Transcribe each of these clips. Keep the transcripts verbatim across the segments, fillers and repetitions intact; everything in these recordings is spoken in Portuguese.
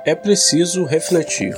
É preciso refletir.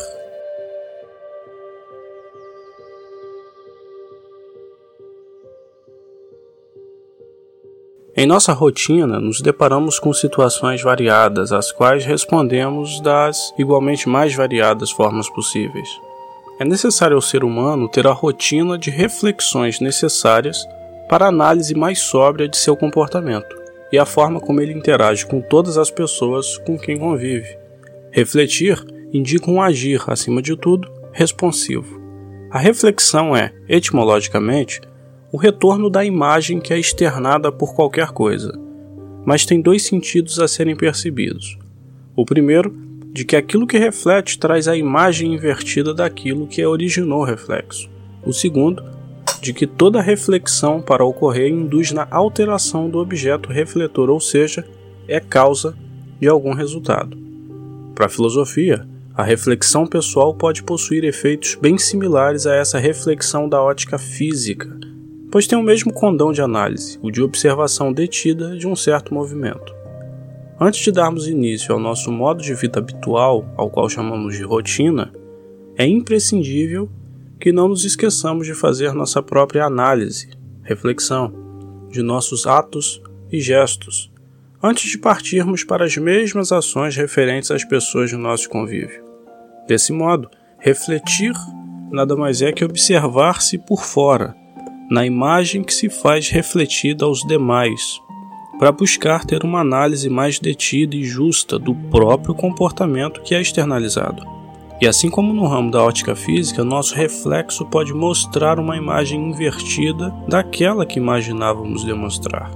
Em nossa rotina, nos deparamos com situações variadas, às quais respondemos das igualmente mais variadas formas possíveis. É necessário ao ser humano ter a rotina de reflexões necessárias para a análise mais sóbria de seu comportamento e a forma como ele interage com todas as pessoas com quem convive. Refletir indica um agir, acima de tudo, responsivo. A reflexão é, etimologicamente, o retorno da imagem que é externada por qualquer coisa, mas tem dois sentidos a serem percebidos. O primeiro, de que aquilo que reflete traz a imagem invertida daquilo que originou o reflexo. O segundo, de que toda reflexão para ocorrer induz na alteração do objeto refletor, ou seja, é causa de algum resultado. Para a filosofia, a reflexão pessoal pode possuir efeitos bem similares a essa reflexão da ótica física, pois tem o mesmo condão de análise, o de observação detida de um certo movimento. Antes de darmos início ao nosso modo de vida habitual, ao qual chamamos de rotina, é imprescindível que não nos esqueçamos de fazer nossa própria análise, reflexão, de nossos atos e gestos, antes de partirmos para as mesmas ações referentes às pessoas do nosso convívio. Desse modo, refletir nada mais é que observar-se por fora, na imagem que se faz refletida aos demais, para buscar ter uma análise mais detida e justa do próprio comportamento que é externalizado. E assim como no ramo da ótica física, nosso reflexo pode mostrar uma imagem invertida daquela que imaginávamos demonstrar.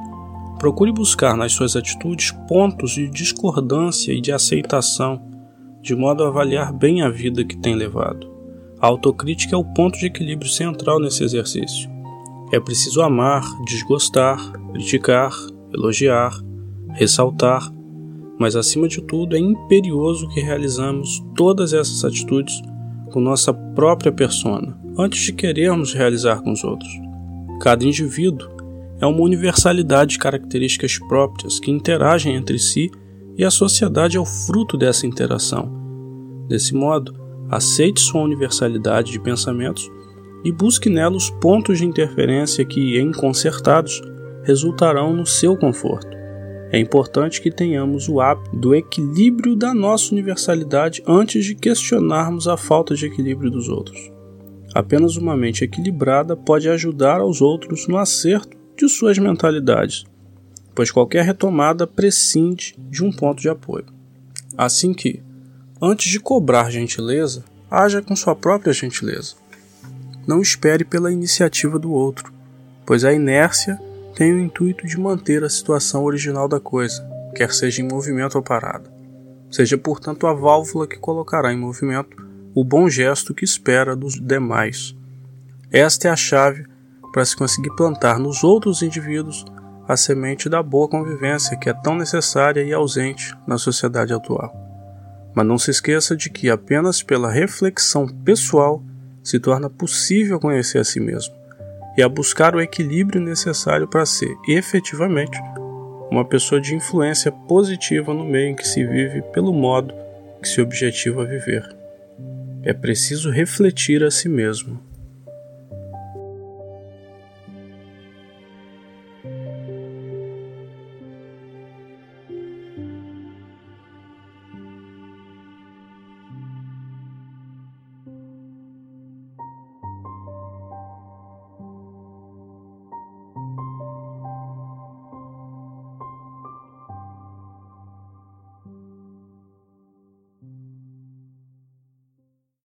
Procure buscar nas suas atitudes pontos de discordância e de aceitação, de modo a avaliar bem a vida que tem levado. A autocrítica é o ponto de equilíbrio central nesse exercício. É preciso amar, desgostar, criticar, elogiar, ressaltar, mas acima de tudo é imperioso que realizamos todas essas atitudes com nossa própria persona, antes de querermos realizar com os outros. Cada indivíduo é uma universalidade de características próprias que interagem entre si e a sociedade é o fruto dessa interação. Desse modo, aceite sua universalidade de pensamentos e busque nela os pontos de interferência que, em concertados, resultarão no seu conforto. É importante que tenhamos o hábito do equilíbrio da nossa universalidade antes de questionarmos a falta de equilíbrio dos outros. Apenas uma mente equilibrada pode ajudar aos outros no acerto de suas mentalidades, pois qualquer retomada prescinde de um ponto de apoio. Assim que, antes de cobrar gentileza, haja com sua própria gentileza. Não espere pela iniciativa do outro, pois a inércia tem o intuito de manter a situação original da coisa, quer seja em movimento ou parada. Seja, portanto, a válvula que colocará em movimento o bom gesto que espera dos demais. Esta é a chave para se conseguir plantar nos outros indivíduos a semente da boa convivência que é tão necessária e ausente na sociedade atual. Mas não se esqueça de que apenas pela reflexão pessoal se torna possível conhecer a si mesmo e a buscar o equilíbrio necessário para ser, efetivamente, uma pessoa de influência positiva no meio em que se vive pelo modo que se objetiva viver. É preciso refletir a si mesmo.